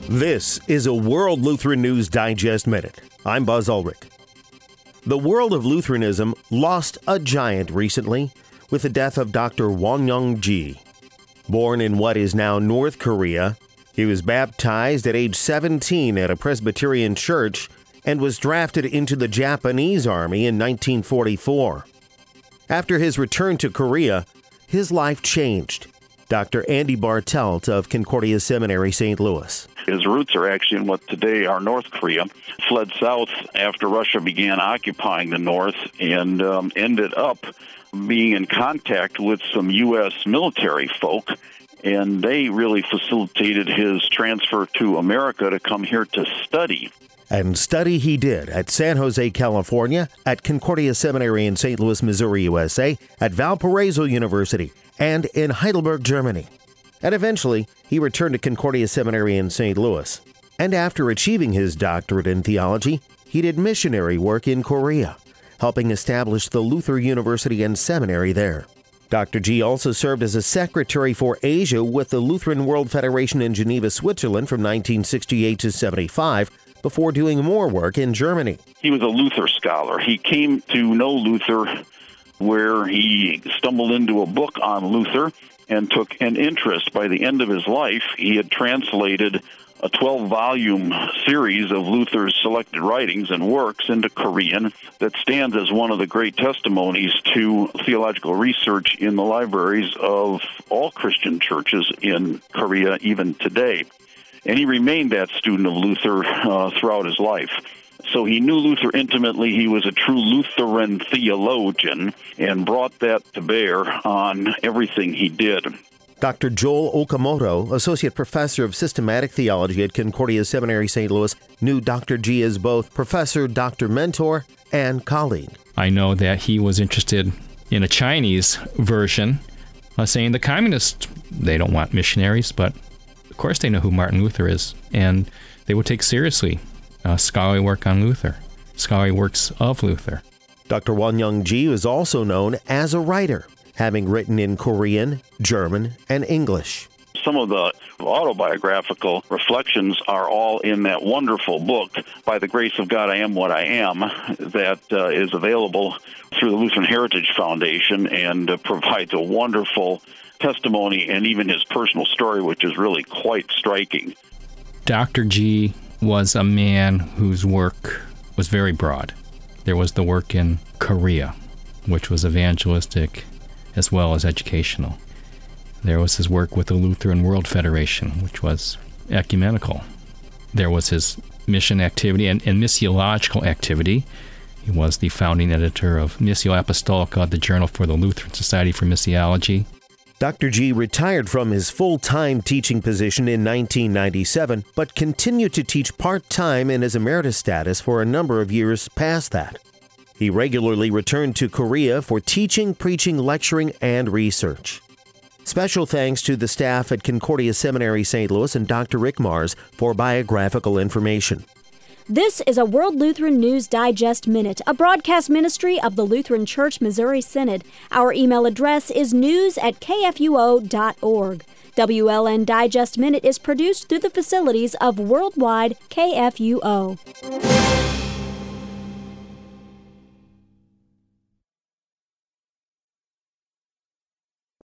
This is a World Lutheran News Digest Minute. I'm Buzz Ulrich. The world of Lutheranism lost a giant recently with the death of Dr. Wonyoung Ji. Born in what is now North Korea, he was baptized at age 17 at a Presbyterian church and was drafted into the Japanese Army in 1944. After his return to Korea, his life changed. Dr. Andy Bartelt of Concordia Seminary, St. Louis. His roots are actually in what today are North Korea. Fled south after Russia began occupying the north and ended up being in contact with some U.S. military folk, and they really facilitated his transfer to America to come here to study. And study he did at San Jose, California, at Concordia Seminary in St. Louis, Missouri, USA, at Valparaiso University, and in Heidelberg, Germany. And eventually, he returned to Concordia Seminary in St. Louis. And after achieving his doctorate in theology, he did missionary work in Korea, helping establish the Luther University and Seminary there. Dr. Ji also served as a secretary for Asia with the Lutheran World Federation in Geneva, Switzerland from 1968 to 75, before doing more work in Germany. He was a Luther scholar. He came to know Luther where he stumbled into a book on Luther and took an interest. By the end of his life, he had translated a 12-volume series of Luther's selected writings and works into Korean that stands as one of the great testimonies to theological research in the libraries of all Christian churches in Korea even today. And he remained that student of Luther throughout his life. So he knew Luther intimately. He was a true Lutheran theologian and brought that to bear on everything he did. Dr. Joel Okamoto, Associate Professor of Systematic Theology at Concordia Seminary, St. Louis, knew Dr. Ji as both professor, doctor, mentor, and colleague. I know that he was interested in a Chinese version, saying the communists, they don't want missionaries, but of course they know who Martin Luther is, and they would take seriously scholarly work on Luther, scholarly works of Luther. Dr. Wonyoung Ji is also known as a writer, having written in Korean, German, and English. Some of the autobiographical reflections are all in that wonderful book, By the Grace of God I Am What I Am, that is available through the Lutheran Heritage Foundation and provides a wonderful testimony and even his personal story, which is really quite striking. Dr. Ji was a man whose work was very broad. There was the work in Korea, which was evangelistic as well as educational. There was his work with the Lutheran World Federation, which was ecumenical. There was his mission activity and missiological activity. He was the founding editor of Missio Apostolica, the Journal for the Lutheran Society for Missiology. Dr. Ji retired from his full-time teaching position in 1997, but continued to teach part-time in his emeritus status for a number of years past that. He regularly returned to Korea for teaching, preaching, lecturing, and research. Special thanks to the staff at Concordia Seminary, St. Louis, and Dr. Rick Mars for biographical information. This is a World Lutheran News Digest Minute, a broadcast ministry of the Lutheran Church Missouri Synod. Our email address is news@kfuo.org. WLN Digest Minute is produced through the facilities of Worldwide KFUO.